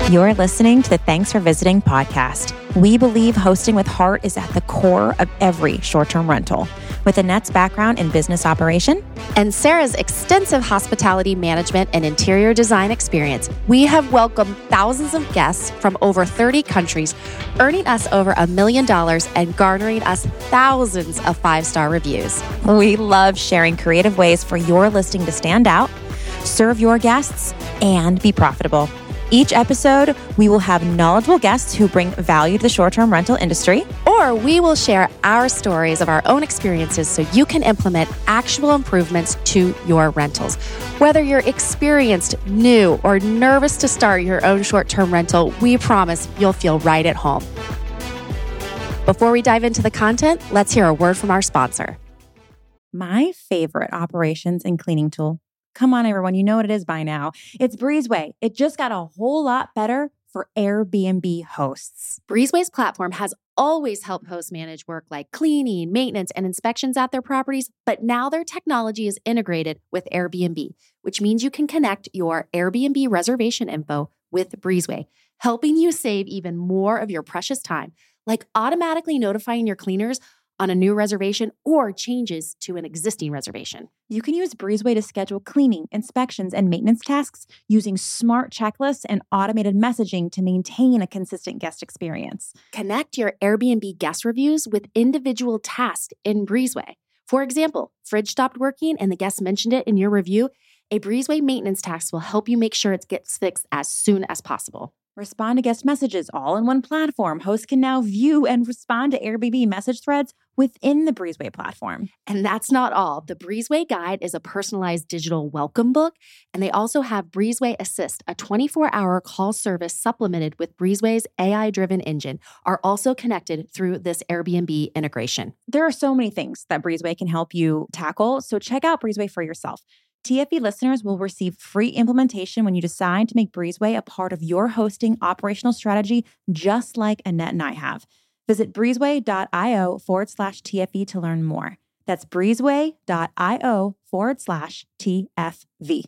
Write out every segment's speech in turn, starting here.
You're listening to the Thanks for Visiting podcast. We believe hosting with heart is at the core of every short-term rental. With Annette's background in business operation and Sarah's extensive hospitality management and interior design experience, we have welcomed thousands of guests from over 30 countries, earning us over $1 million and garnering us thousands of 5-star reviews. We love sharing creative ways for your listing to stand out, serve your guests, and be profitable. Each episode, we will have knowledgeable guests who bring value to the short-term rental industry. Or we will share our stories of our own experiences so you can implement actual improvements to your rentals. Whether you're experienced, new, or nervous to start your own short-term rental, we promise you'll feel right at home. Before we dive into the content, let's hear a word from our sponsor. My favorite operations and cleaning tool. Come on, everyone. You know what it is by now. It's Breezeway. It just got a whole lot better for Airbnb hosts. Breezeway's platform has always helped hosts manage work like cleaning, maintenance, and inspections at their properties, but now their technology is integrated with Airbnb, which means you can connect your Airbnb reservation info with Breezeway, helping you save even more of your precious time, like automatically notifying your cleaners on a new reservation or changes to an existing reservation. You can use Breezeway to schedule cleaning, inspections, and maintenance tasks using smart checklists and automated messaging to maintain a consistent guest experience. Connect your Airbnb guest reviews with individual tasks in Breezeway. For example, fridge stopped working and the guest mentioned it in your review. A Breezeway maintenance task will help you make sure it gets fixed as soon as possible. Respond to guest messages all in one platform. Hosts can now view and respond to Airbnb message threads within the Breezeway platform. And that's not all. The Breezeway Guide is a personalized digital welcome book, and they also have Breezeway Assist, a 24-hour call service supplemented with Breezeway's AI-driven engine, are also connected through this Airbnb integration. There are so many things that Breezeway can help you tackle, so check out Breezeway for yourself. TFE listeners will receive free implementation when you decide to make Breezeway a part of your hosting operational strategy, just like Annette and I have. Visit breezeway.io/TFE to learn more. That's breezeway.io/TFV.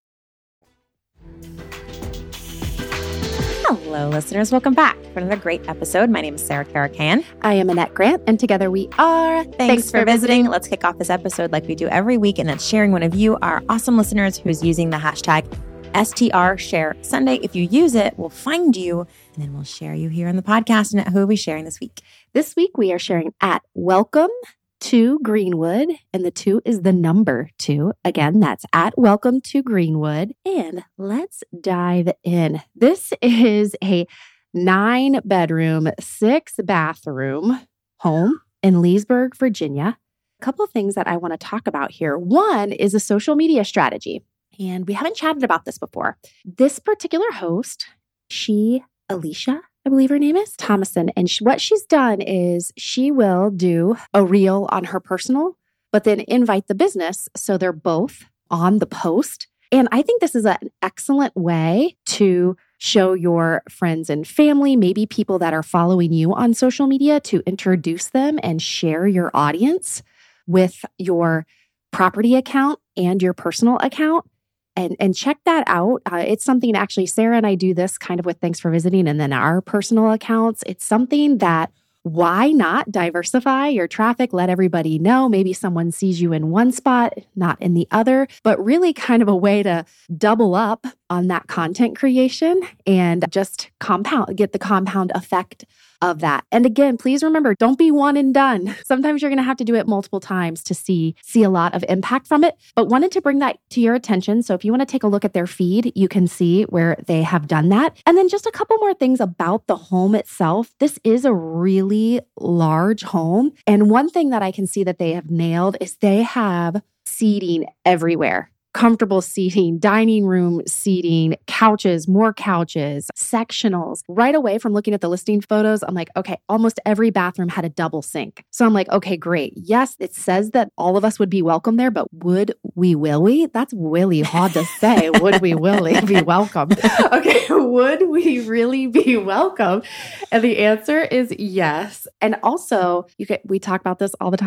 Hello, listeners. Welcome back for another great episode. My name is Sarah Caracan. I am Annette Grant, and together we are Thanks for visiting. Let's kick off this episode like we do every week, and that's sharing one of you, our awesome listeners, who's using the hashtag #STRShareSunday. If you use it, we'll find you, and then we'll share you here on the podcast. And who are we sharing this week? This week, we are sharing at Welcome to Greenwood, and the 2 is the number 2. Again, that's at Welcome to Greenwood. And let's dive in. This is a 9-bedroom, 6-bathroom home in Leesburg, Virginia. A couple of things that I want to talk about here. One is a social media strategy, and we haven't chatted about this before. This particular host, Alicia, I believe her name is, Thomason. And what she's done is she will do a reel on her personal, but then invite the business. So they're both on the post. And I think this is an excellent way to show your friends and family, maybe people that are following you on social media, to introduce them and share your audience with your property account and your personal account. And check that out. It's something, actually, Sarah and I do this kind of with Thanks for Visiting and then our personal accounts. It's something that, why not diversify your traffic? Let everybody know. Maybe someone sees you in one spot, not in the other, but really kind of a way to double up on that content creation and just get the compound effect of that. And again, please remember, don't be one and done. Sometimes you're going to have to do it multiple times to see a lot of impact from it, but wanted to bring that to your attention. So if you want to take a look at their feed, you can see where they have done that. And then just a couple more things about the home itself. This is a really large home. And one thing that I can see that they have nailed is they have seating everywhere. Comfortable seating, dining room seating, couches, more couches, sectionals. Right away from looking at the listing photos, I'm like, okay, almost every bathroom had a double sink. So I'm like, okay, great. Yes, it says that all of us would be welcome there, but would we, will we? That's really hard to say. Would we, will we be welcome? Okay, would we really be welcome? And the answer is yes. And also, we talk about this all the time.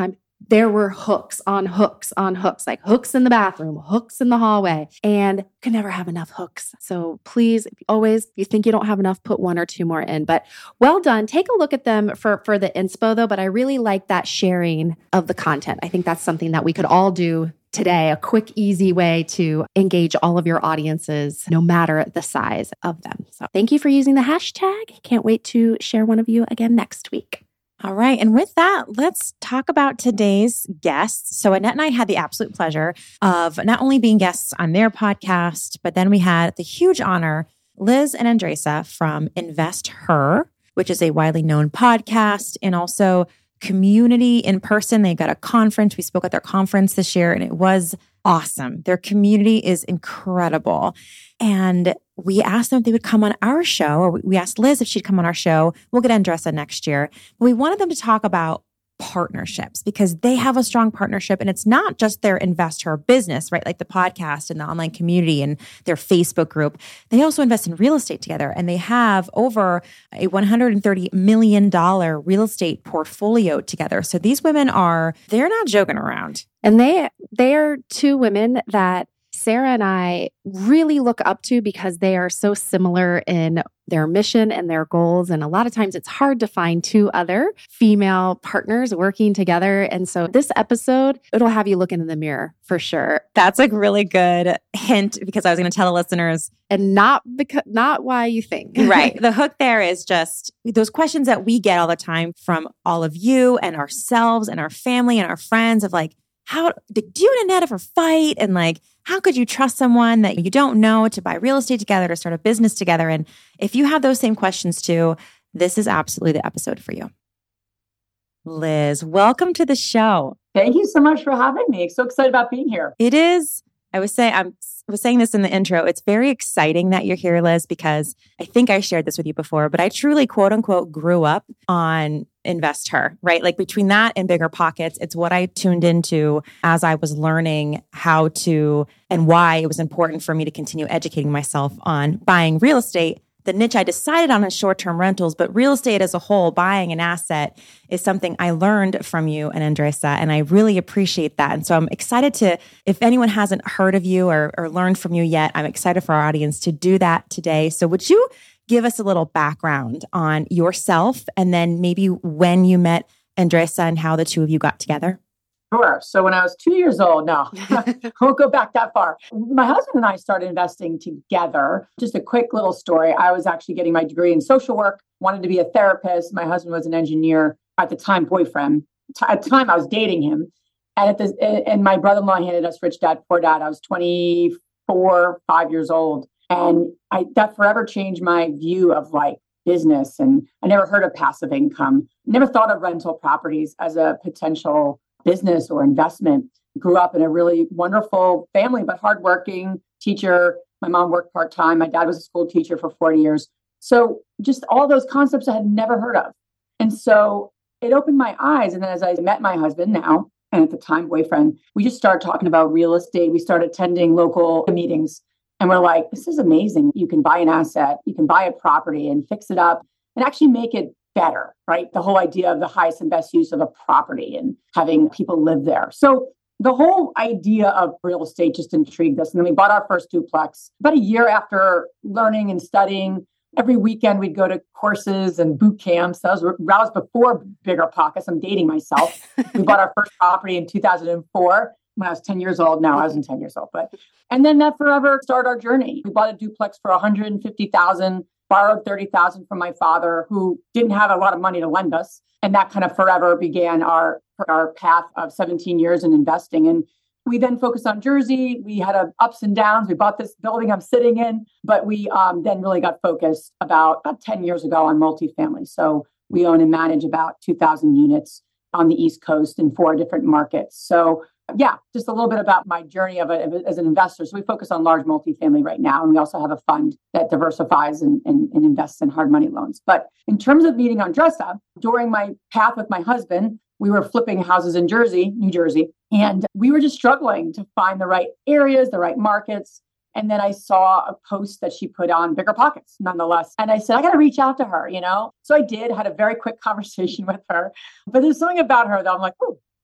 there were hooks on hooks on hooks, like hooks in the bathroom, hooks in the hallway, and could never have enough hooks. So please, if you think you don't have enough, put one or two more in. But well done. Take a look at them for the inspo though. But I really like that sharing of the content. I think that's something that we could all do today, a quick, easy way to engage all of your audiences, no matter the size of them. So thank you for using the hashtag. Can't wait to share one of you again next week. All right. And with that, let's talk about today's guests. So Annette and I had the absolute pleasure of not only being guests on their podcast, but then we had the huge honor, Liz and Andresa from Invest Her, which is a widely known podcast and also community in person. They got a conference. We spoke at their conference this year and it was awesome. Their community is incredible. And we asked them if they would come on our show, or we asked Liz if she'd come on our show. We'll get Andresa next year. But we wanted them to talk about partnerships because they have a strong partnership and it's not just their Invest Her business, right? Like the podcast and the online community and their Facebook group. They also invest in real estate together and they have over a $130 million real estate portfolio together. So these women they're not joking around. And they are two women that Sarah and I really look up to because they are so similar in their mission and their goals. And a lot of times it's hard to find two other female partners working together. And so this episode, it'll have you looking in the mirror for sure. That's a really good hint because I was going to tell the listeners. And not why you think. Right. The hook there is just those questions that we get all the time from all of you and ourselves and our family and our friends of like, how did you and Annette ever fight? And like, how could you trust someone that you don't know to buy real estate together, to start a business together? And if you have those same questions too, this is absolutely the episode for you. Liz, welcome to the show. Thank you so much for having me. So excited about being here. It is. I was saying this in the intro. It's very exciting that you're here, Liz, because I think I shared this with you before, but I truly, quote unquote, grew up on Invest Her, right? Like between that and Bigger Pockets, it's what I tuned into as I was learning how to and why it was important for me to continue educating myself on buying real estate. The niche I decided on is short-term rentals, but real estate as a whole, buying an asset is something I learned from you and Andresa, and I really appreciate that. And so I'm excited to, if anyone hasn't heard of you or learned from you yet, I'm excited for our audience to do that today. So would you give us a little background on yourself and then maybe when you met Andresa and how the two of you got together? Sure. So when I was 2 years old, no, I won't go back that far. My husband and I started investing together. Just a quick little story. I was actually getting my degree in social work, wanted to be a therapist. My husband was an engineer, at the time boyfriend. At the time I was dating him. And my brother-in-law handed us Rich Dad, Poor Dad. I was 5 years old. And that forever changed my view of like business. And I never heard of passive income, never thought of rental properties as a potential business or investment. Grew up in a really wonderful family, but hardworking teacher. My mom worked part-time. My dad was a school teacher for 40 years. So just all those concepts I had never heard of. And so it opened my eyes. And then as I met my husband now, and at the time boyfriend, we just started talking about real estate. We started attending local meetings. And we're like, this is amazing. You can buy an asset, you can buy a property and fix it up and actually make it better, right? The whole idea of the highest and best use of a property and having people live there. So the whole idea of real estate just intrigued us. And then we bought our first duplex. About a year after learning and studying, every weekend we'd go to courses and boot camps. That was before Bigger Pockets. I'm dating myself. We bought our first property in 2004 when I was 10 years old. No, I wasn't 10 years old, and then that forever started our journey. We bought a duplex for $150,000. Borrowed $30,000 from my father, who didn't have a lot of money to lend us. And that kind of forever began our path of 17 years in investing. And we then focused on Jersey. We had ups and downs. We bought this building I'm sitting in, but we then really got focused about 10 years ago on multifamily. So we own and manage about 2,000 units on the East Coast in 4 different markets. So yeah, just a little bit about my journey as an investor. So we focus on large multifamily right now. And we also have a fund that diversifies and invests in hard money loans. But in terms of meeting Andresa, during my path with my husband, we were flipping houses in New Jersey, and we were just struggling to find the right areas, the right markets. And then I saw a post that she put on Bigger Pockets, nonetheless. And I said, I got to reach out to her, So I did, had a very quick conversation with her. But there's something about her that I'm like, oh,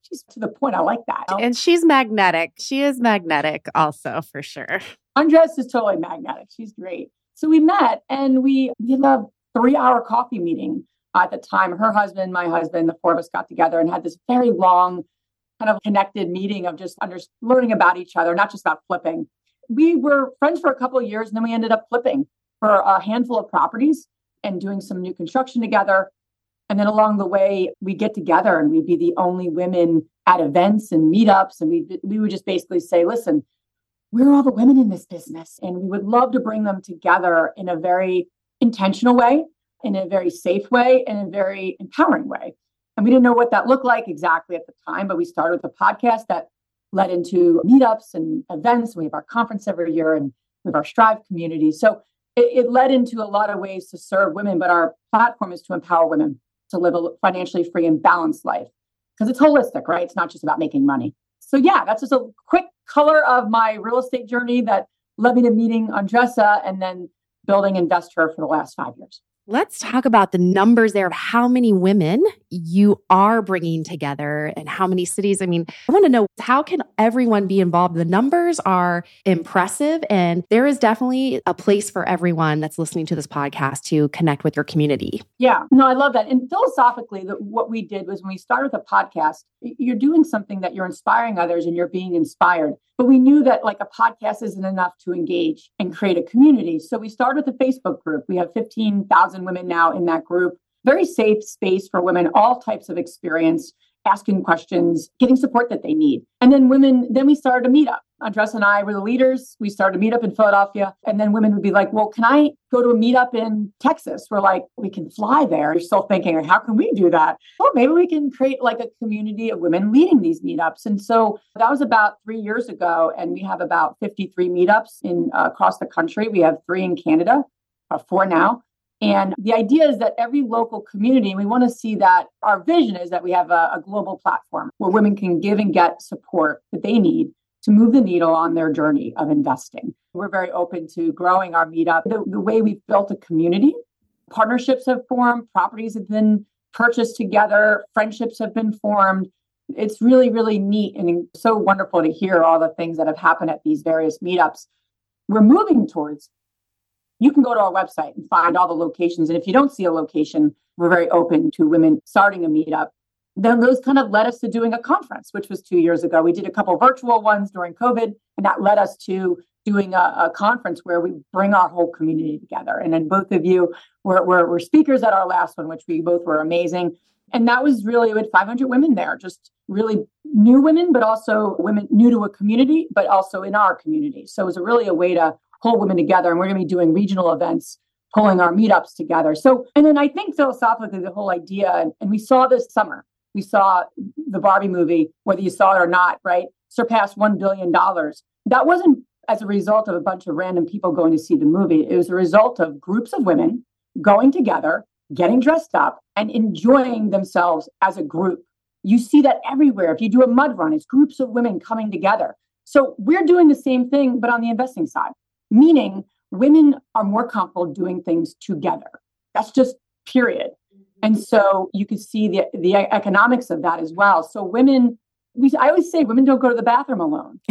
she's to the point. I like that. And she's magnetic. She is magnetic also, for sure. Andressa is totally magnetic. She's great. So we met and we did a 3-hour coffee meeting at the time. Her husband, my husband, the four of us got together and had this very long kind of connected meeting of just learning about each other, not just about flipping. We were friends for a couple of years, and then we ended up flipping for a handful of properties and doing some new construction together. And then along the way, we get together and we'd be the only women at events and meetups. And we would just basically say, listen, we're all the women in this business, and we would love to bring them together in a very intentional way, in a very safe way, and a very empowering way. And we didn't know what that looked like exactly at the time, but we started with a podcast that led into meetups and events. We have our conference every year and we have our Strive community. So it led into a lot of ways to serve women, but our platform is to empower women to live a financially free and balanced life, because it's holistic, right? It's not just about making money. So yeah, that's just a quick color of my real estate journey that led me to meeting Andressa and then building InvestHer for the last 5 years. Let's talk about the numbers there of how many women you are bringing together and how many cities. I mean, I want to know, how can everyone be involved? The numbers are impressive, and there is definitely a place for everyone that's listening to this podcast to connect with your community. Yeah, no, I love that. And philosophically, what we did was when we started the podcast, you're doing something that you're inspiring others and you're being inspired. But we knew that like a podcast isn't enough to engage and create a community. So we started the Facebook group. We have 15,000 women now in that group. Very safe space for women, all types of experience, asking questions, getting support that they need. And then we started a meetup. Andressa and I were the leaders. We started a meetup in Philadelphia. And then women would be like, well, can I go to a meetup in Texas? We're like, we can fly there. You're still thinking, how can we do that? Well, maybe we can create like a community of women leading these meetups. And so that was about 3 years ago. And we have about 53 meetups across the country. We have 3 in Canada, 4 now. And the idea is that every local community, we want to see that our vision is that we have a global platform where women can give and get support that they need to move the needle on their journey of investing. We're very open to growing our meetup. The way we've built a community, partnerships have formed, properties have been purchased together, friendships have been formed. It's really, really neat and so wonderful to hear all the things that have happened at these various meetups. We're moving towards, you can go to our website and find all the locations. And if you don't see a location, we're very open to women starting a meetup. Then those kind of led us to doing a conference, which was 2 years ago. We did a couple of virtual ones during COVID, and that led us to doing a conference where we bring our whole community together. And then both of you were speakers at our last one, which we both were amazing. And that was really, we had 500 women there, just really new women, but also women new to a community, but also in our community. So it was really a way to pull women together. And we're going to be doing regional events, pulling our meetups together. So, and then I think philosophically, the whole idea, and we saw this summer, we saw the Barbie movie, whether you saw it or not, right, surpassed $1 billion. That wasn't as a result of a bunch of random people going to see the movie. It was a result of groups of women going together, getting dressed up, and enjoying themselves as a group. You see that everywhere. If you do a mud run, it's groups of women coming together. So we're doing the same thing, but on the investing side, meaning women are more comfortable doing things together. That's just period. And so you can see the economics of that as well. So women, I always say women don't go to the bathroom alone.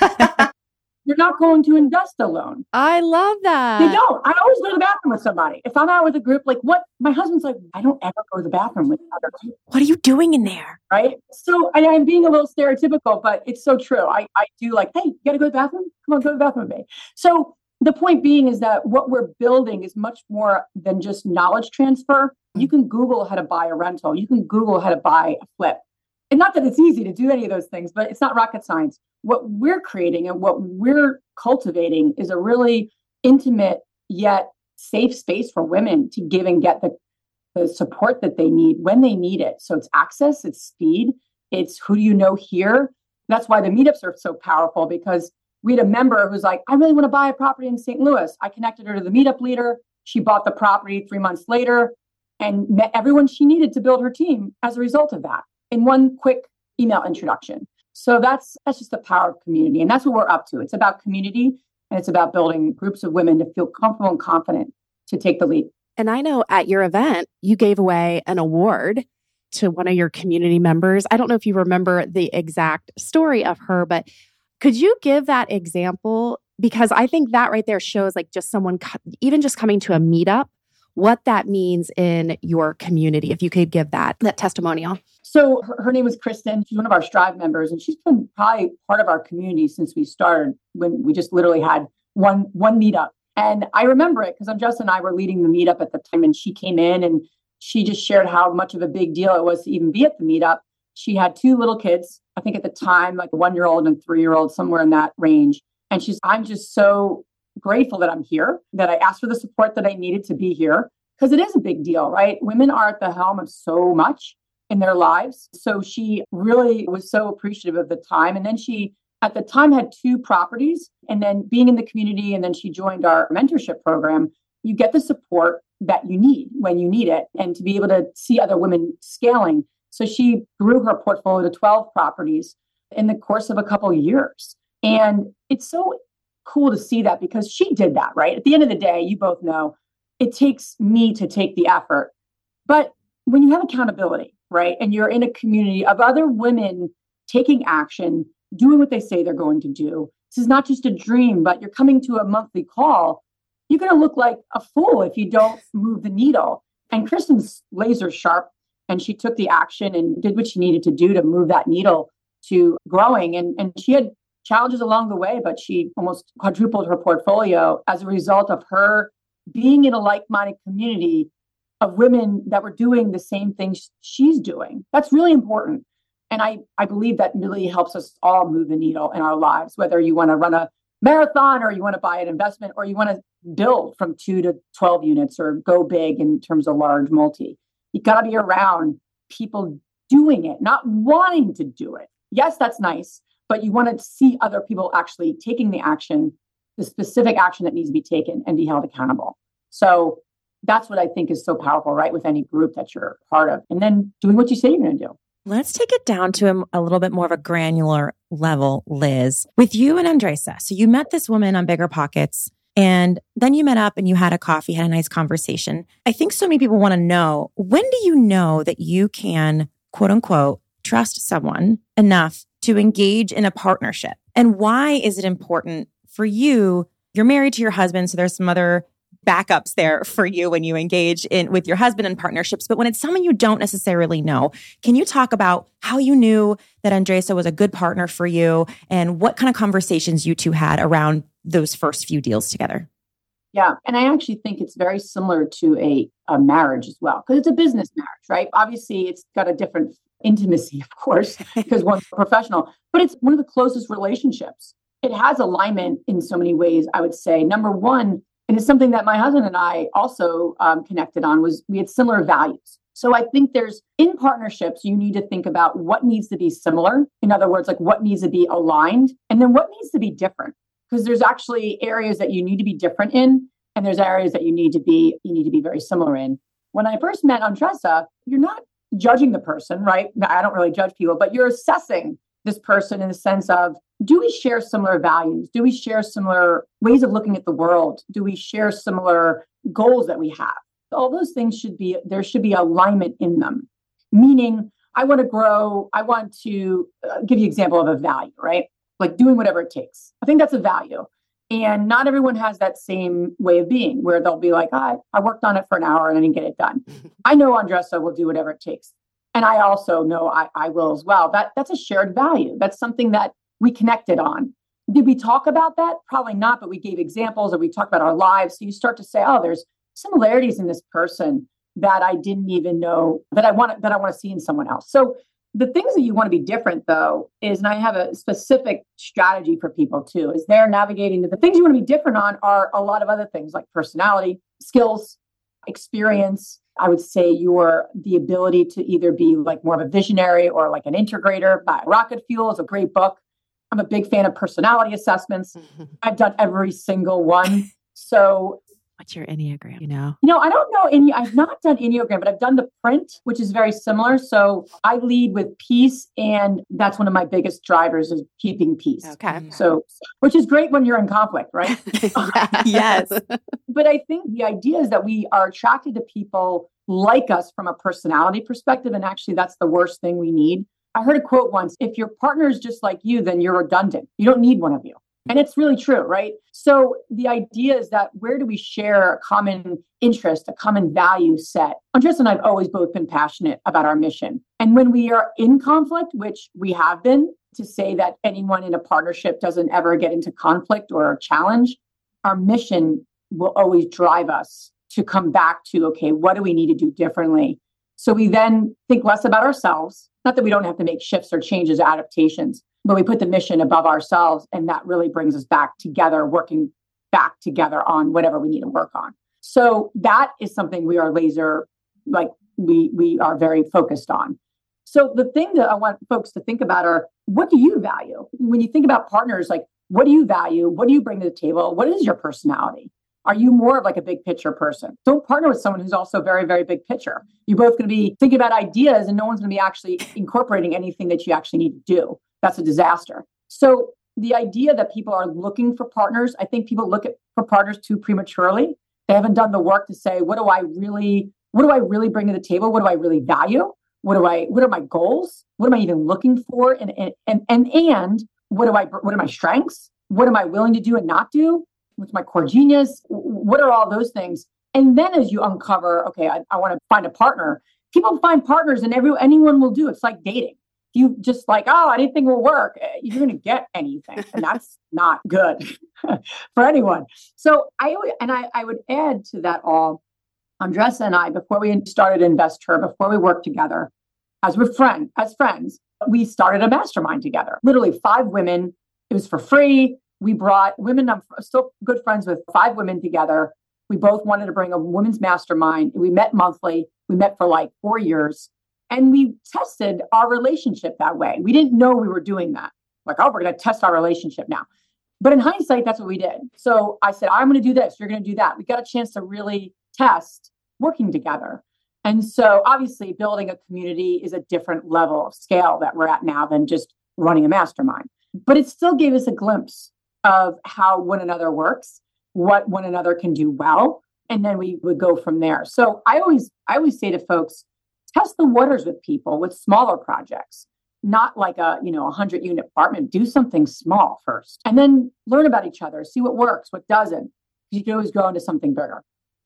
You're not going to invest alone. I love that. They don't. I always go to the bathroom with somebody. If I'm out with a group, like what? My husband's like, I don't ever go to the bathroom with other people. What are you doing in there? Right? So I'm being a little stereotypical, but it's so true. I do like, hey, you got to go to the bathroom? Come on, go to the bathroom with me. So the point being is that what we're building is much more than just knowledge transfer. You can Google how to buy a rental. You can Google how to buy a flip. And not that it's easy to do any of those things, but it's not rocket science. What we're creating and what we're cultivating is a really intimate yet safe space for women to give and get the support that they need when they need it. So it's access, it's speed, it's who do you know here. That's why the meetups are so powerful, because we had a member who's like, I really want to buy a property in St. Louis. I connected her to the meetup leader. She bought the property 3 months later and met everyone she needed to build her team as a result of that in one quick email introduction. So that's just the power of community. And that's what we're up to. It's about community, and it's about building groups of women to feel comfortable and confident to take the lead. And I know at your event, you gave away an award to one of your community members. I don't know if you remember the exact story of her, but could you give that example? Because I think that right there shows like just someone, even just coming to a meetup, what that means in your community. If you could give that testimonial. So her name was Kristen. She's one of our Strive members, and she's been probably part of our community since we started, when we just literally had one meetup. And I remember it because Andressa and I were leading the meetup at the time, and she came in and she just shared how much of a big deal it was to even be at the meetup. She had 2 little kids, I think at the time, like a 1-year-old and 3-year-old, somewhere in that range. And I'm just so grateful that I'm here, that I asked for the support that I needed to be here, because it is a big deal, right? Women are at the helm of so much in their lives. So she really was so appreciative of the time. And then she, at the time, had 2 properties. And then being in the community, and then she joined our mentorship program, you get the support that you need when you need it, and to be able to see other women scaling. So she grew her portfolio to 12 properties in the course of a couple of years. And it's so cool to see that, because she did that, right? At the end of the day, you both know it takes me to take the effort. But when you have accountability, right, and you're in a community of other women taking action, doing what they say they're going to do, this is not just a dream, but you're coming to a monthly call, you're going to look like a fool if you don't move the needle. And Kristen's laser sharp, and she took the action and did what she needed to do to move that needle to growing. And she had challenges along the way, but she almost quadrupled her portfolio as a result of her being in a like-minded community of women that were doing the same things she's doing. That's really important. And I believe that really helps us all move the needle in our lives, whether you want to run a marathon, or you want to buy an investment, or you want to build from 2 to 12 units, or go big in terms of large multi. You got to be around people doing it, not wanting to do it. Yes, that's nice, but you want to see other people actually taking the action, the specific action that needs to be taken, and be held accountable. So that's what I think is so powerful, right? With any group that you're part of, and then doing what you say you're going to do. Let's take it down to a little bit more of a granular level, Liz, with you and Andressa. So you met this woman on BiggerPockets, and then you met up and you had a coffee, had a nice conversation. I think so many people want to know, when do you know that you can, quote unquote, trust someone enough to engage in a partnership? And why is it important for you? You're married to your husband, so there's some other backups there for you when you engage in with your husband in partnerships. But when it's someone you don't necessarily know, can you talk about how you knew that Andressa was a good partner for you, and what kind of conversations you two had around those first few deals together? Yeah. And I actually think it's very similar to a marriage as well, because it's a business marriage, right? Obviously, it's got a different intimacy, of course, because one's professional, but it's one of the closest relationships. It has alignment in so many ways, I would say. Number one, and it's something that my husband and I also connected on, was we had similar values. So I think in partnerships, you need to think about what needs to be similar. In other words, like what needs to be aligned, and then what needs to be different. Because there's actually areas that you need to be different in, and there's areas that you need to be very similar in. When I first met Andressa, you're not judging the person, right? I don't really judge people, but you're assessing this person in the sense of, do we share similar values? Do we share similar ways of looking at the world? Do we share similar goals that we have? All those things there should be alignment in them. Meaning, I want to grow. I want to give you an example of a value, right? Like doing whatever it takes. I think that's a value. And not everyone has that same way of being, where they'll be like, I worked on it for an hour and I didn't get it done. I know Andressa will do whatever it takes. And I also know I will as well. That's a shared value. That's something that we connected on. Did we talk about that? Probably not, but we gave examples, or we talked about our lives. So you start to say, oh, there's similarities in this person that I didn't even know that I want to see in someone else. So the things that you want to be different, though, is, and I have a specific strategy for people too, is they're navigating the things you want to be different on are a lot of other things like personality, skills, experience. I would say the ability to either be like more of a visionary or like an integrator. Rocket Fuel is a great book. I'm a big fan of personality assessments. I've done every single one. So what's your Enneagram? You know, I don't know. I've not done Enneagram, but I've done the print, which is very similar. So I lead with peace. And that's one of my biggest drivers, is keeping peace. Okay. So, which is great when you're in conflict, right? Yes. But I think the idea is that we are attracted to people like us from a personality perspective. And actually, that's the worst thing we need. I heard a quote once, if your partner is just like you, then you're redundant. You don't need one of you. And it's really true, right? So the idea is that where do we share a common interest, a common value set? Andres and I have always both been passionate about our mission. And when we are in conflict, which we have been, to say that anyone in a partnership doesn't ever get into conflict or a challenge, our mission will always drive us to come back to, okay, what do we need to do differently? So we then think less about ourselves. Not that we don't have to make shifts or changes, adaptations, but we put the mission above ourselves. And that really brings us back together, working back together on whatever we need to work on. So that is something we are we are very focused on. So the thing that I want folks to think about are, what do you value? When you think about partners, like, what do you value? What do you bring to the table? What is your personality? Are you more of like a big picture person? Don't partner with someone who's also very, very big picture. You're both going to be thinking about ideas and no one's going to be actually incorporating anything that you actually need to do. That's a disaster. So the idea that people are looking for partners, I think people look for partners too prematurely. They haven't done the work to say, what do I really bring to the table? What do I really value? What are my goals? What am I even looking for? And what are my strengths? What am I willing to do and not do? What's my core genius? What are all those things? And then as you uncover, okay, I want to find a partner. People find partners and anyone will do. It's like dating. You just like, oh, anything will work. You're going to get anything. And that's not good for anyone. So I would add to that all, Andres and I, before we started InvestHer, before we worked together, as friends, we started a mastermind together. Literally 5 women. It was for free. We brought women. I'm still good friends with 5 women together. We both wanted to bring a women's mastermind. We met monthly. We met for like 4 years. And we tested our relationship that way. We didn't know we were doing that. Like, oh, we're going to test our relationship now. But in hindsight, that's what we did. So I said, I'm going to do this. You're going to do that. We got a chance to really test working together. And so obviously building a community is a different level of scale that we're at now than just running a mastermind. But it still gave us a glimpse of how one another works, what one another can do well. And then we would go from there. So I always say to folks, test the waters with people with smaller projects, not like a 100-unit apartment. Do something small first and then learn about each other, see what works, what doesn't. You can always grow into something bigger.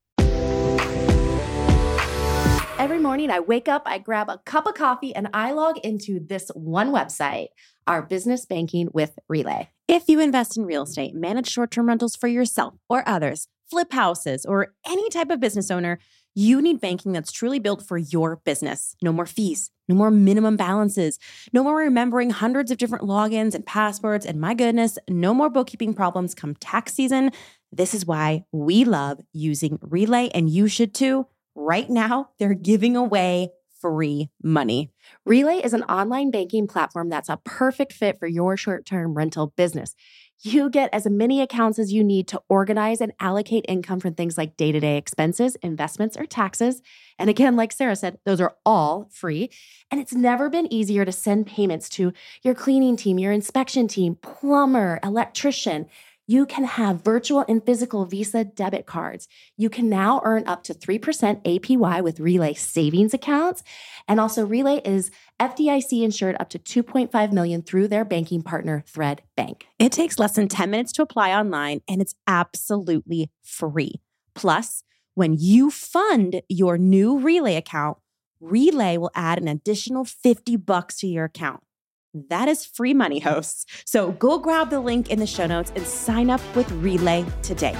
Every morning I wake up, I grab a cup of coffee, and I log into this one website, our business banking with Relay. If you invest in real estate, manage short-term rentals for yourself or others, flip houses, or any type of business owner, you need banking that's truly built for your business. No more fees, no more minimum balances, no more remembering hundreds of different logins and passwords, and my goodness, no more bookkeeping problems come tax season. This is why we love using Relay, and you should too. Right now, they're giving away free money. Relay is an online banking platform that's a perfect fit for your short-term rental business. You get as many accounts as you need to organize and allocate income for things like day-to-day expenses, investments, or taxes. And again, like Sarah said, those are all free. And it's never been easier to send payments to your cleaning team, your inspection team, plumber, electrician. You can have virtual and physical Visa debit cards. You can now earn up to 3% APY with Relay savings accounts. And also Relay is FDIC insured up to $2.5 million through their banking partner, Thread Bank. It takes less than 10 minutes to apply online, and it's absolutely free. Plus, when you fund your new Relay account, Relay will add an additional $50 to your account. That is free money, hosts. So go grab the link in the show notes and sign up with Relay today.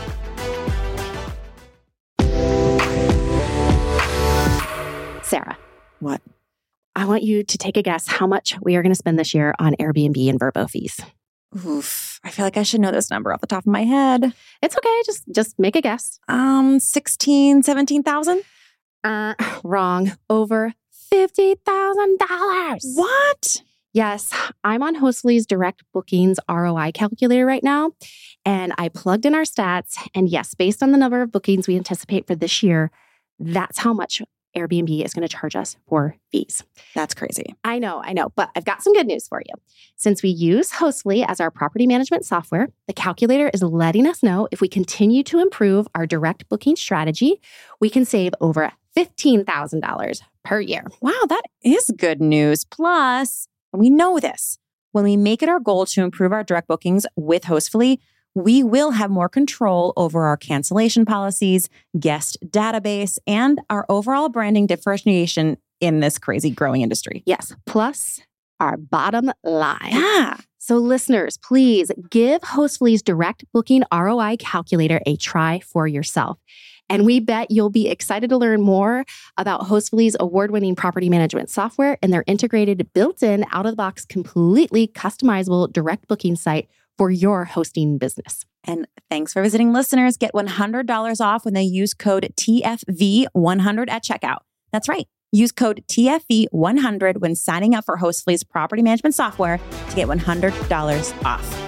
Sarah. What? I want you to take a guess how much we are going to spend this year on Airbnb and Vrbo fees. Oof. I feel like I should know this number off the top of my head. It's okay. Just make a guess. 16, 17,000? Wrong. Over $50,000. What? Yes, I'm on Hostly's direct bookings ROI calculator right now, and I plugged in our stats. And yes, based on the number of bookings we anticipate for this year, that's how much Airbnb is going to charge us for fees. That's crazy. I know, but I've got some good news for you. Since we use Hostly as our property management software, the calculator is letting us know if we continue to improve our direct booking strategy, we can save over $15,000 per year. Wow, that is good news. Plus, we know this. When we make it our goal to improve our direct bookings with Hostfully, we will have more control over our cancellation policies, guest database, and our overall branding differentiation in this crazy growing industry. Yes. Plus our bottom line. Yeah. So listeners, please give Hostfully's direct booking ROI calculator a try for yourself. And we bet you'll be excited to learn more about Hostfully's award-winning property management software and their integrated, built-in, out-of-the-box, completely customizable direct booking site for your hosting business. And thanks for visiting, listeners. Get $100 off when they use code TFV100 at checkout. That's right. Use code TFV100 when signing up for Hostfully's property management software to get $100 off.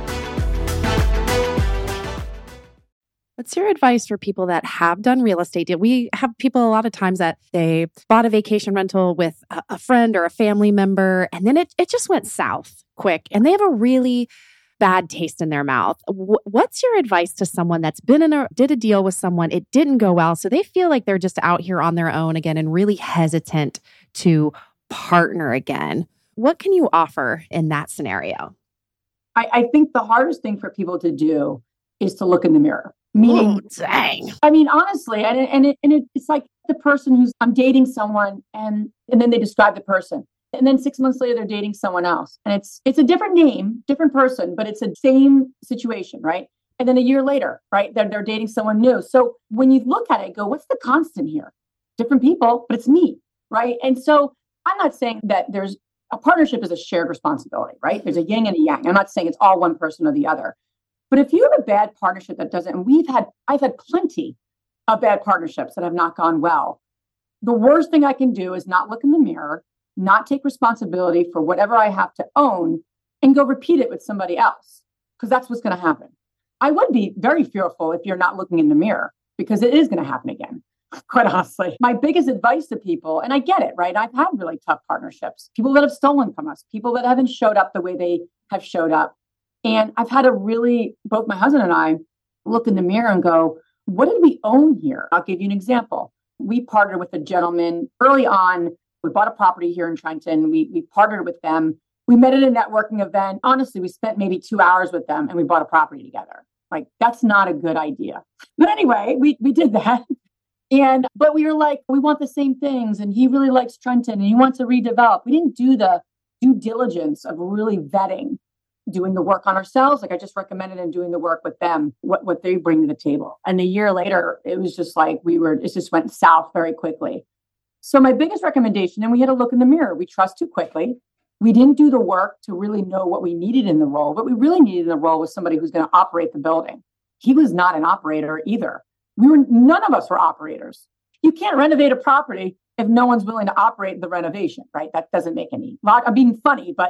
What's your advice for people that have done real estate deal? We have people a lot of times that they bought a vacation rental with a friend or a family member, and then it just went south quick, and they have a really bad taste in their mouth. What's your advice to someone that's did a deal with someone, it didn't go well, so they feel like they're just out here on their own again and really hesitant to partner again? What can you offer in that scenario? I think the hardest thing for people to do is to look in the mirror. Meaning, dang. I mean, honestly, it's like the person I'm dating someone and then they describe the person. And then 6 months later, they're dating someone else. And it's a different name, different person, but it's the same situation, right? And then a year later, right, they're dating someone new. So when you look at it, go, what's the constant here? Different people, but it's me, right? And so I'm not saying that there's a partnership is a shared responsibility, right? There's a yin and a yang. I'm not saying it's all one person or the other. But if you have a bad partnership that doesn't, and I've had plenty of bad partnerships that have not gone well. The worst thing I can do is not look in the mirror, not take responsibility for whatever I have to own, and go repeat it with somebody else, because that's what's going to happen. I would be very fearful if you're not looking in the mirror, because it is going to happen again, quite honestly. My biggest advice to people, and I get it, right? I've had really tough partnerships, people that have stolen from us, people that haven't showed up the way they have showed up. And I've had both my husband and I look in the mirror and go, what did we own here? I'll give you an example. We partnered with a gentleman early on. We bought a property here in Trenton. We partnered with them. We met at a networking event. Honestly, we spent maybe 2 hours with them and we bought a property together. Like, that's not a good idea. But anyway, we did that. But we were like, we want the same things. And he really likes Trenton and he wants to redevelop. We didn't do the due diligence of really vetting, doing the work on ourselves, like I just recommended, and doing the work with them, what they bring to the table. And a year later, it was just like it just went south very quickly. So my biggest recommendation, and we had to look in the mirror. We trust too quickly. We didn't do the work to really know what we needed in the role. What we really needed in the role was somebody who's going to operate the building. He was not an operator either. None of us were operators. You can't renovate a property if no one's willing to operate the renovation, right? That doesn't make any, I'm being funny, but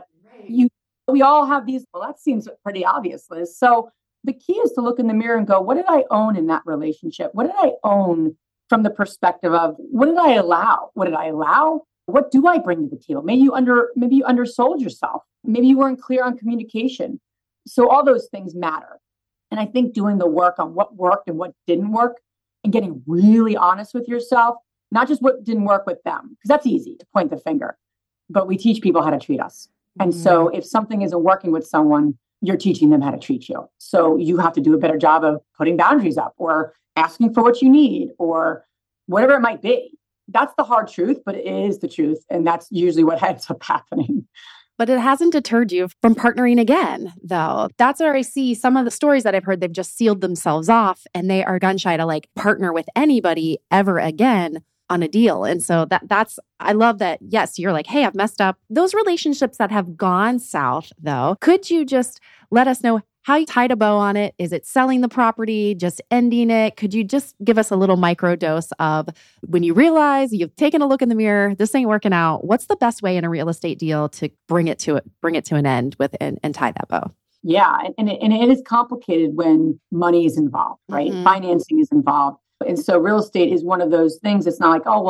we all have these, well, that seems pretty obvious, Liz. So the key is to look in the mirror and go, what did I own in that relationship? What did I own from the perspective of, what did I allow? What did I allow? What do I bring to the table? Maybe you undersold yourself. Maybe you weren't clear on communication. So all those things matter. And I think doing the work on what worked and what didn't work and getting really honest with yourself, not just what didn't work with them, because that's easy to point the finger, but we teach people how to treat us. And so if something isn't working with someone, you're teaching them how to treat you. So you have to do a better job of putting boundaries up or asking for what you need or whatever it might be. That's the hard truth, but it is the truth. And that's usually what ends up happening. But it hasn't deterred you from partnering again, though. That's where I see some of the stories that I've heard, they've just sealed themselves off and they are gun shy to partner with anybody ever again on a deal. And so I love that. Yes, you're like, hey, I've messed up. Those relationships that have gone south, though, could you just let us know how you tied a bow on it? Is it selling the property, just ending it? Could you just give us a little micro dose of when you realize you've taken a look in the mirror, this ain't working out, what's the best way in a real estate deal to bring it to an end with and tie that bow? Yeah. And it is complicated when money is involved, right? Mm-hmm. Financing is involved. And so real estate is one of those things. It's not like, oh, well,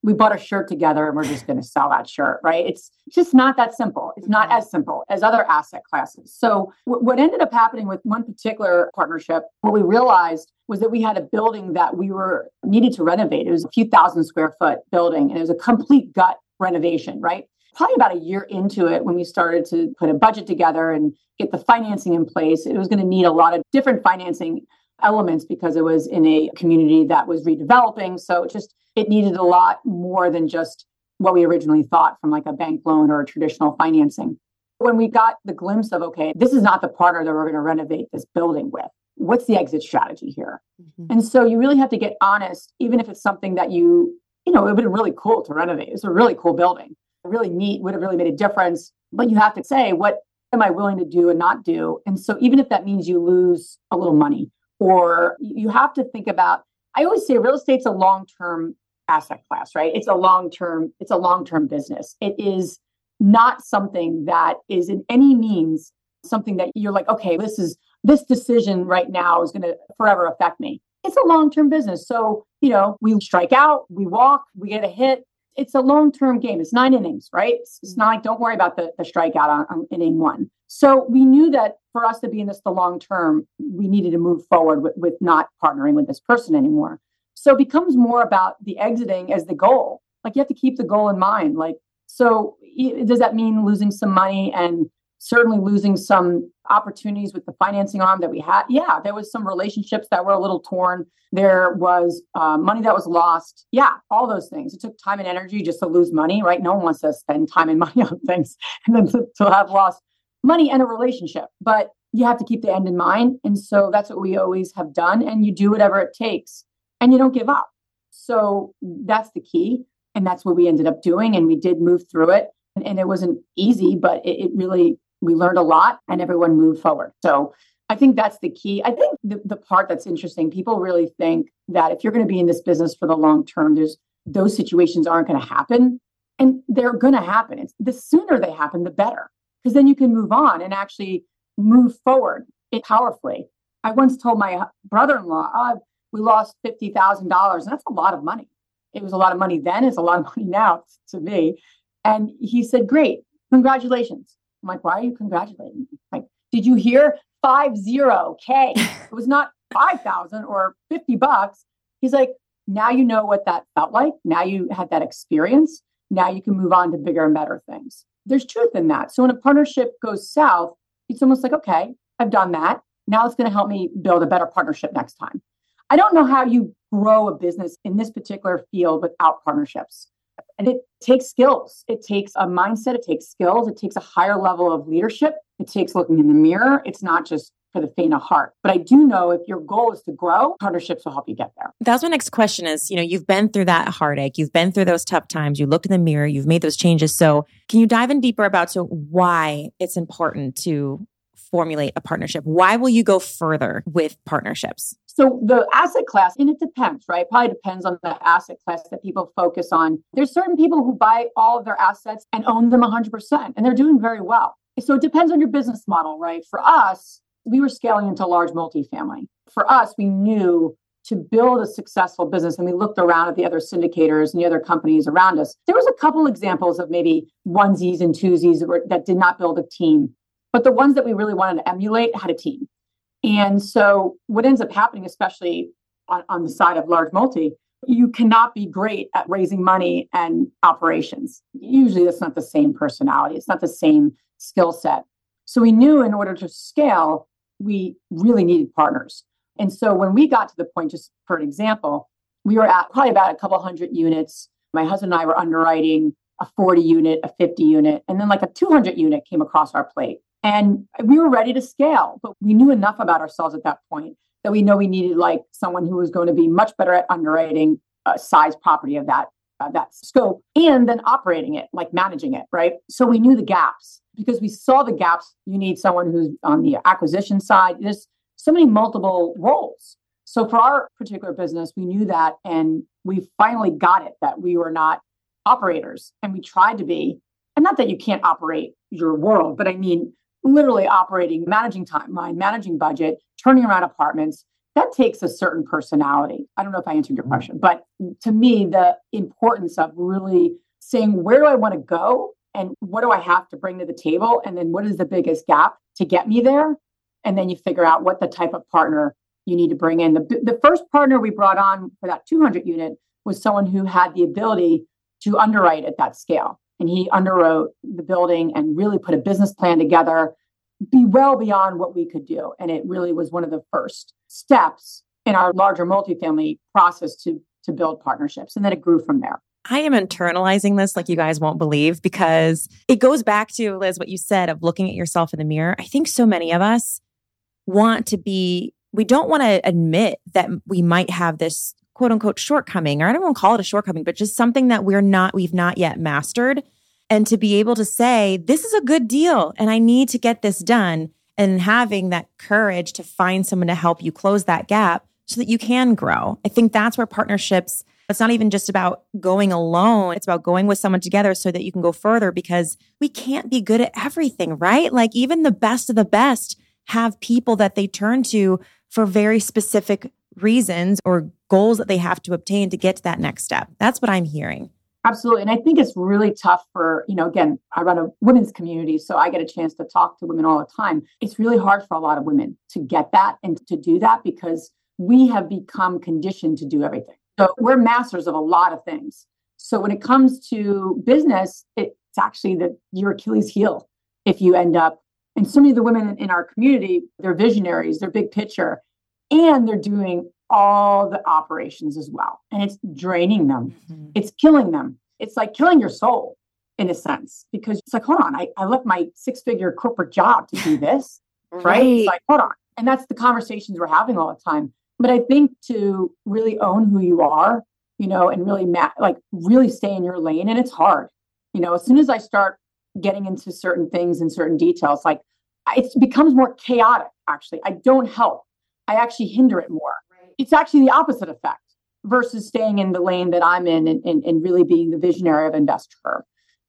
we bought a shirt together and we're just going to sell that shirt, right? It's just not that simple. It's not as simple as other asset classes. So what ended up happening with one particular partnership, what we realized was that we had a building that we needed to renovate. It was a few thousand square foot building, and it was a complete gut renovation, right? Probably about a year into it, when we started to put a budget together and get the financing in place, it was going to need a lot of different financing elements because it was in a community that was redeveloping. So it needed a lot more than just what we originally thought from like a bank loan or a traditional financing. When we got the glimpse of, okay, this is not the partner that we're going to renovate this building with. What's the exit strategy here? Mm-hmm. And so you really have to get honest, even if it's something that it would have been really cool to renovate. It's a really cool building, really neat, would have really made a difference. But you have to say, what am I willing to do and not do? And so even if that means you lose a little money, or you have to think about, I always say real estate's a long-term asset class, right? It's a long-term business. It is not something that is in any means something that you're like, okay, this decision right now is going to forever affect me. It's a long-term business. So, we strike out, we walk, we get a hit. It's a long-term game. It's 9 innings, right? It's not like, don't worry about the strikeout on inning 1. So we knew that for us to be in this the long term, we needed to move forward with not partnering with this person anymore. So it becomes more about the exiting as the goal. Like, you have to keep the goal in mind. Like, so does that mean losing some money and certainly losing some opportunities with the financing arm that we had? Yeah, there was some relationships that were a little torn. There was money that was lost. Yeah, all those things. It took time and energy just to lose money, right? No one wants to spend time and money on things and then to have lost money and a relationship. But you have to keep the end in mind. And so that's what we always have done. And you do whatever it takes and you don't give up. So that's the key. And that's what we ended up doing. And we did move through it. And it wasn't easy, but it really, we learned a lot and everyone moved forward. So I think that's the key. I think the part that's interesting, people really think that if you're going to be in this business for the long term, those situations aren't going to happen. And they're going to happen. The sooner they happen, the better. Because then you can move on and actually move forward powerfully. I once told my brother-in-law, we lost $50,000. And that's a lot of money. It was a lot of money then. It's a lot of money now to me. And he said, great, congratulations. I'm like, why are you congratulating me? Like, did you hear 50K? It was not 5,000 or $50. He's like, now you know what that felt like. Now you had that experience. Now you can move on to bigger and better things. There's truth in that. So when a partnership goes south, it's almost like, okay, I've done that. Now it's going to help me build a better partnership next time. I don't know how you grow a business in this particular field without partnerships. And it takes skills. It takes a mindset. It takes skills. It takes a higher level of leadership. It takes looking in the mirror. It's not just for the faint of heart. But I do know if your goal is to grow, partnerships will help you get there. That's my next question is, you've been through that heartache. You've been through those tough times. You looked in the mirror. You've made those changes. So can you dive in deeper about why it's important to formulate a partnership? Why will you go further with partnerships? So the asset class, and it depends, right? Probably depends on the asset class that people focus on. There's certain people who buy all of their assets and own them 100%, and they're doing very well. So it depends on your business model, right? For us, we were scaling into large multifamily. For us, we knew to build a successful business, and we looked around at the other syndicators and the other companies around us. There was a couple examples of maybe onesies and twosies that did not build a team. But the ones that we really wanted to emulate had a team. And so what ends up happening, especially on the side of large multi, you cannot be great at raising money and operations. Usually that's not the same personality. It's not the same skill set. So we knew in order to scale, we really needed partners. And so when we got to the point, just for an example, we were at probably about a couple hundred units. My husband and I were underwriting a 40 unit, a 50 unit, and then like a 200 unit came across our plate. And we were ready to scale, but we knew enough about ourselves at that point that we know we needed like someone who was going to be much better at underwriting a size property of that scope and then operating it, like managing it, right? So we knew the gaps because we saw the gaps. You need someone who's on the acquisition side. There's so many multiple roles. So for our particular business, we knew that, and we finally got it that we were not operators, and we tried to be. And not that you can't operate your world, but I mean, literally operating, managing timeline, managing budget, turning around apartments, that takes a certain personality. I don't know if I answered your question, but to me, the importance of really saying, where do I want to go? And what do I have to bring to the table? And then what is the biggest gap to get me there? And then you figure out what the type of partner you need to bring in. The first partner we brought on for that 200 unit was someone who had the ability to underwrite at that scale. And he underwrote the building and really put a business plan together, be well beyond what we could do. And it really was one of the first steps in our larger multifamily process to build partnerships. And then it grew from there. I am internalizing this like you guys won't believe, because it goes back to, Liz, what you said of looking at yourself in the mirror. I think so many of us we don't want to admit that we might have this quote unquote shortcoming, or I don't want to call it a shortcoming, but just something that we've not yet mastered. And to be able to say, this is a good deal and I need to get this done, and having that courage to find someone to help you close that gap so that you can grow. I think that's where partnerships, it's not even just about going alone. It's about going with someone together so that you can go further, because we can't be good at everything, right? Like even the best of the best have people that they turn to for very specific reasons or goals that they have to obtain to get to that next step. That's what I'm hearing. Absolutely. And I think it's really tough for, again, I run a women's community, so I get a chance to talk to women all the time. It's really hard for a lot of women to get that and to do that, because we have become conditioned to do everything. So we're masters of a lot of things. So when it comes to business, it's actually your Achilles heel if you end up. And so many of the women in our community, they're visionaries, they're big picture, and they're doing all the operations as well. And it's draining them. Mm-hmm. It's killing them. It's like killing your soul in a sense, because it's like, hold on, I left my 6-figure corporate job to do this, right? It's like, hold on. And that's the conversations we're having all the time. But I think to really own who you are, and really really stay in your lane. And it's hard, as soon as I start getting into certain things and certain details, like it becomes more chaotic. Actually, I don't help. I actually hinder it more. Right. It's actually the opposite effect versus staying in the lane that I'm in and really being the visionary of investor.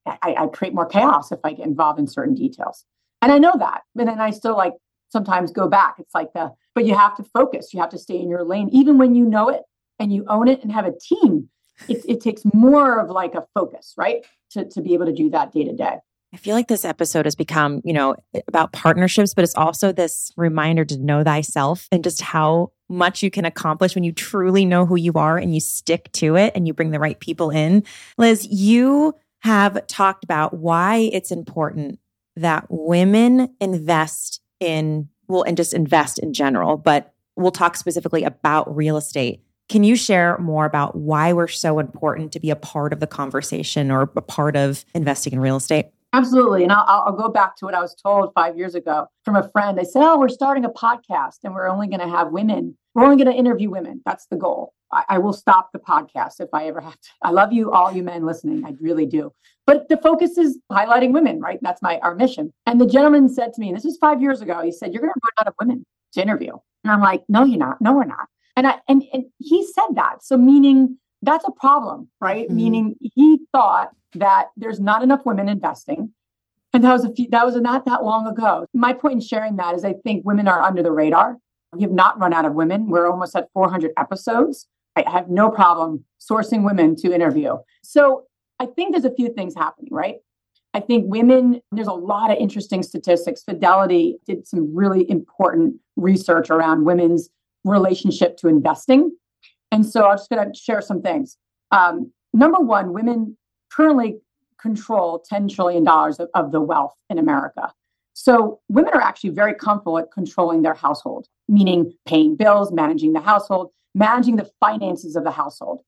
I create more chaos if I get involved in certain details. And I know that, but then I still sometimes go back. It's but you have to focus. You have to stay in your lane, even when you know it and you own it and have a team. It takes more of a focus, right? To be able to do that day to day. I feel like this episode has become, about partnerships, but it's also this reminder to know thyself and just how much you can accomplish when you truly know who you are and you stick to it and you bring the right people in. Liz, you have talked about why it's important that women invest in, and just invest in general, but we'll talk specifically about real estate. Can you share more about why we're so important to be a part of the conversation or a part of investing in real estate? Absolutely. And I'll go back to what I was told 5 years ago from a friend. They said, we're starting a podcast and we're only going to have women. We're only going to interview women. That's the goal. I will stop the podcast if I ever have to. I love you, all you men listening. I really do. But the focus is highlighting women, right? That's our mission. And the gentleman said to me, and this was 5 years ago, he said, you're going to run out of women to interview. And I'm like, no, you're not. No, we're not. And he said that. So meaning that's a problem, right? Mm-hmm. Meaning he thought that there's not enough women investing. And that was not that long ago. My point in sharing that is I think women are under the radar. We have not run out of women. We're almost at 400 episodes. I have no problem sourcing women to interview. So I think there's a few things happening, right? I think women, there's a lot of interesting statistics. Fidelity did some really important research around women's relationship to investing. And so I'm just going to share some things. Number one, women currently control $10 trillion of the wealth in America. So women are actually very comfortable at controlling their household, meaning paying bills, managing the household, managing the finances of the household,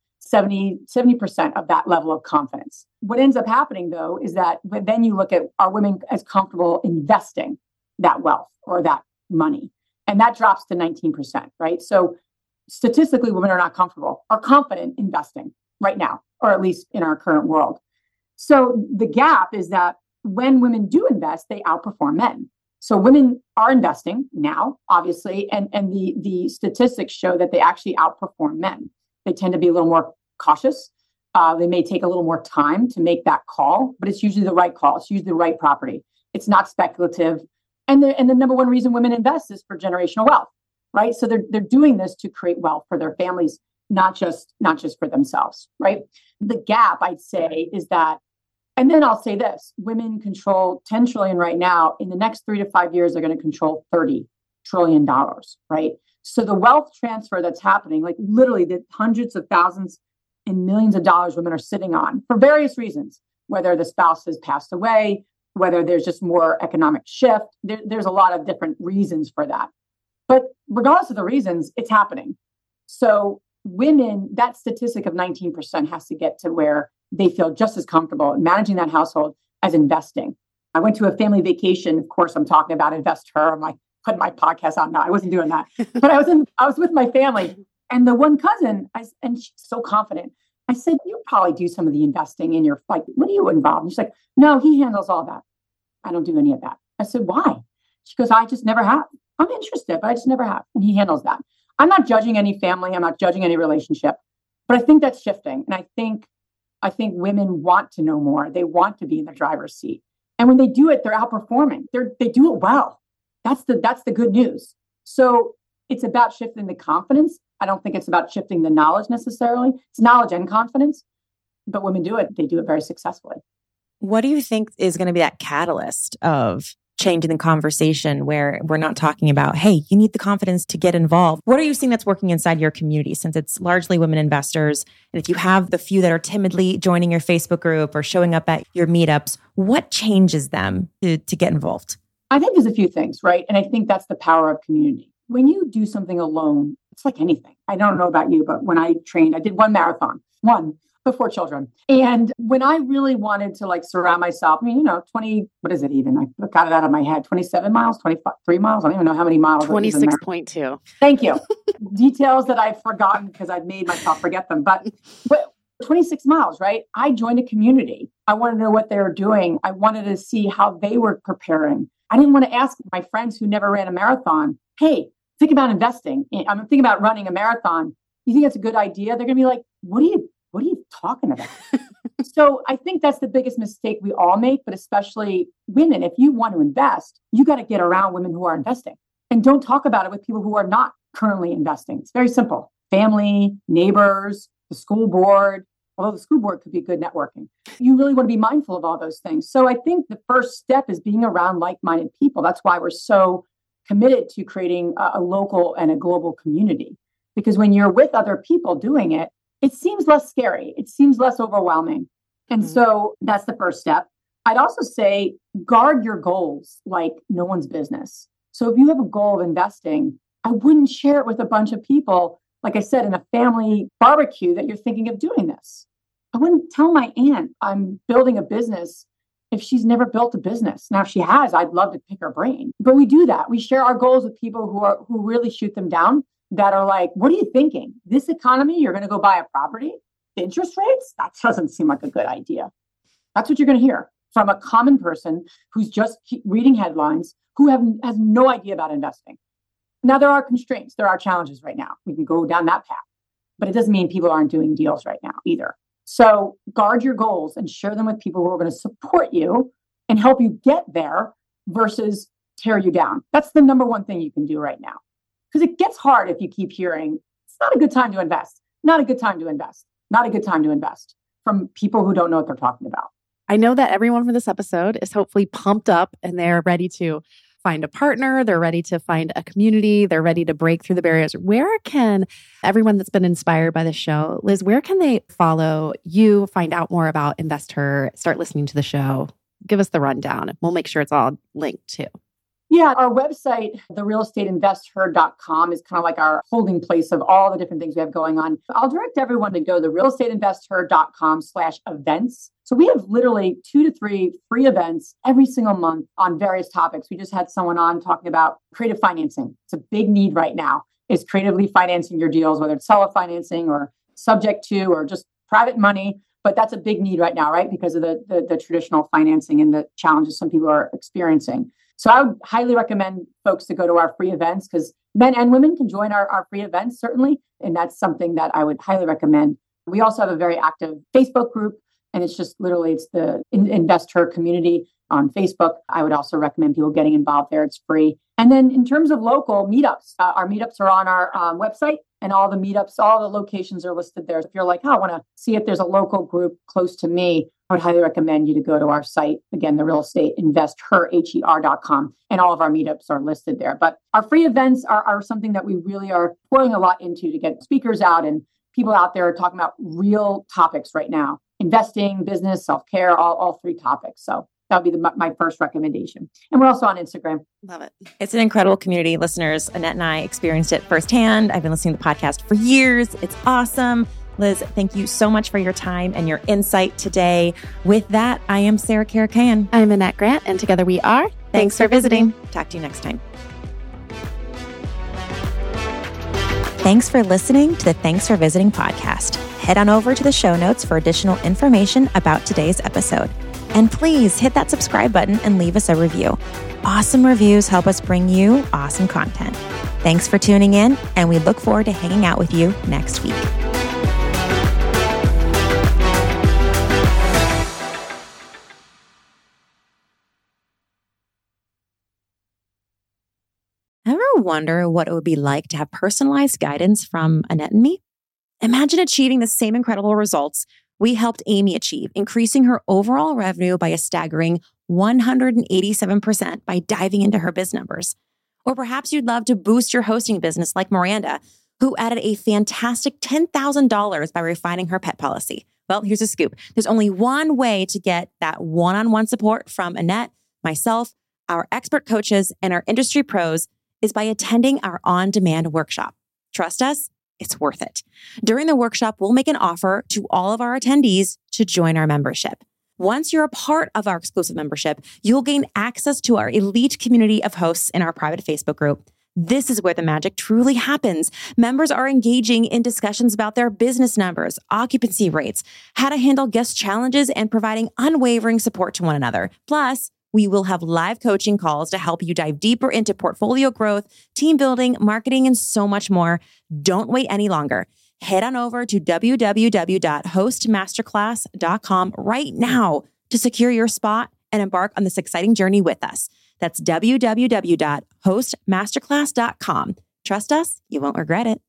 70% of that level of confidence. What ends up happening, though, is that then you look at, are women as comfortable investing that wealth or that money? And that drops to 19%, right? So statistically, women are not confident investing right now, or at least in our current world. So the gap is that when women do invest, they outperform men. So women are investing now, obviously, and the statistics show that they actually outperform men. They tend to be a little more cautious. They may take a little more time to make that call, but it's usually the right call. It's usually the right property. It's not speculative. And the number one reason women invest is for generational wealth. right? So they're doing this to create wealth for their families, not just for themselves, right? The gap, I'd say, is that, and then I'll say this, women control 10 trillion right now. In the next 3 to 5 years, they're going to control $30 trillion, right? So the wealth transfer that's happening, like literally the hundreds of thousands and millions of dollars women are sitting on for various reasons, whether the spouse has passed away, whether there's just more economic shift. There's a lot of different reasons for that. But regardless of the reasons, it's happening. So women, that statistic of 19% has to get to where they feel just as comfortable managing that household as investing. I went to a family vacation. Of course, I'm talking about InvestHer. I'm like putting my podcast on now. I wasn't doing that, but I was with my family, and the one cousin, and she's so confident. I said, "You probably do some of the investing in your, like, what are you involved?" And she's like, "No, he handles all that. I don't do any of that." I said, "Why?" She goes, "I just never have. I'm interested, but I just never have." And he handles that. I'm not judging any family. I'm not judging any relationship, but I think that's shifting. And I think women want to know more. They want to be in the driver's seat. And when they do it, they're outperforming. They do it well. That's the good news. So it's about shifting the confidence. I don't think it's about shifting the knowledge necessarily. It's knowledge and confidence. But women do it. They do it very successfully. What do you think is going to be that catalyst of changing the conversation where we're not talking about, hey, you need the confidence to get involved? What are you seeing that's working inside your community, since it's largely women investors? And if you have the few that are timidly joining your Facebook group or showing up at your meetups, what changes them to get involved? I think there's a few things, right? And I think that's the power of community. When you do something alone, it's like anything. I don't know about you, but when I trained, I did one marathon, before children. And when I really wanted to like surround myself, 20, what is it even? I got it out of my head, 27 miles, 23 miles. I don't even know how many miles. 26.2. Thank you. Details that I've forgotten because I've made myself forget them. But 26 miles, right? I joined a community. I wanted to know what they were doing. I wanted to see how they were preparing. I didn't want to ask my friends who never ran a marathon, hey, think about investing. I'm thinking about running a marathon. You think that's a good idea? They're going to be like, what are you talking about? So I think that's the biggest mistake we all make, but especially women. If you want to invest, you got to get around women who are investing, and don't talk about it with people who are not currently investing. It's very simple. Family, neighbors, the school board, although the school board could be good networking. You really want to be mindful of all those things. So I think the first step is being around like-minded people. That's why we're so committed to creating a local and a global community. Because when you're with other people doing it, it seems less scary. It seems less overwhelming. And so that's the first step. I'd also say guard your goals like no one's business. So if you have a goal of investing, I wouldn't share it with a bunch of people, like I said, in a family barbecue that you're thinking of doing this. I wouldn't tell my aunt I'm building a business if she's never built a business. Now, if she has, I'd love to pick her brain. But we do that. We share our goals with people who really shoot them down, that are like, what are you thinking? This economy, you're going to go buy a property? The interest rates? That doesn't seem like a good idea. That's what you're going to hear from a common person who's just reading headlines, who has no idea about investing. Now, there are constraints. There are challenges right now. We can go down that path. But it doesn't mean people aren't doing deals right now either. So guard your goals and share them with people who are going to support you and help you get there versus tear you down. That's the number one thing you can do right now. Because it gets hard if you keep hearing, it's not a good time to invest. Not a good time to invest. Not a good time to invest from people who don't know what they're talking about. I know that everyone for this episode is hopefully pumped up and they're ready to find a partner. They're ready to find a community. They're ready to break through the barriers. Where can everyone that's been inspired by the show, Liz, where can they follow you, find out more about InvestHer, start listening to the show? Give us the rundown. We'll make sure it's all linked too. Yeah, our website, therealestateinvesther.com, is kind of like our holding place of all the different things we have going on. I'll direct everyone to go to therealestateinvesther.com/events. So we have literally 2 to 3 free events every single month on various topics. We just had someone on talking about creative financing. It's a big need right now, is creatively financing your deals, whether it's seller financing or subject to or just private money. But that's a big need right now, right? Because of the traditional financing and the challenges some people are experiencing. So I would highly recommend folks to go to our free events, because men and women can join our free events, certainly. And that's something that I would highly recommend. We also have a very active Facebook group, and it's just literally, it's the InvestHer community. on Facebook. I would also recommend people getting involved there. It's free. And then in terms of local meetups, our meetups are on our website, and all the meetups, all the locations are listed there. So if you're like, I want to see if there's a local group close to me, I would highly recommend you to go to our site. Again, the real estate investher.com, and all of our meetups are listed there. But our free events are something that we really are pouring a lot into to get speakers out and people out there talking about real topics right now: investing, business, self-care, all three topics. So that would be my first recommendation. And we're also on Instagram. Love it. It's an incredible community. Listeners, Annette and I experienced it firsthand. I've been listening to the podcast for years. It's awesome. Liz, thank you so much for your time and your insight today. With that, I am Sarah Karakayan. I'm Annette Grant, and together we are Thanks for visiting. Talk to you next time. Thanks for listening to the Thanks for Visiting podcast. Head on over to the show notes for additional information about today's episode. And please hit that subscribe button and leave us a review. Awesome reviews help us bring you awesome content. Thanks for tuning in, and we look forward to hanging out with you next week. Ever wonder what it would be like to have personalized guidance from Annette and me? Imagine achieving the same incredible results we helped Amy achieve, increasing her overall revenue by a staggering 187% by diving into her biz numbers. Or perhaps you'd love to boost your hosting business like Miranda, who added a fantastic $10,000 by refining her pet policy. Well, here's a scoop. There's only one way to get that one-on-one support from Annette, myself, our expert coaches, and our industry pros is by attending our on-demand workshop. Trust us, it's worth it. During the workshop, we'll make an offer to all of our attendees to join our membership. Once you're a part of our exclusive membership, you'll gain access to our elite community of hosts in our private Facebook group. This is where the magic truly happens. Members are engaging in discussions about their business numbers, occupancy rates, how to handle guest challenges, and providing unwavering support to one another. Plus, we will have live coaching calls to help you dive deeper into portfolio growth, team building, marketing, and so much more. Don't wait any longer. Head on over to www.hostmasterclass.com right now to secure your spot and embark on this exciting journey with us. That's www.hostmasterclass.com. Trust us, you won't regret it.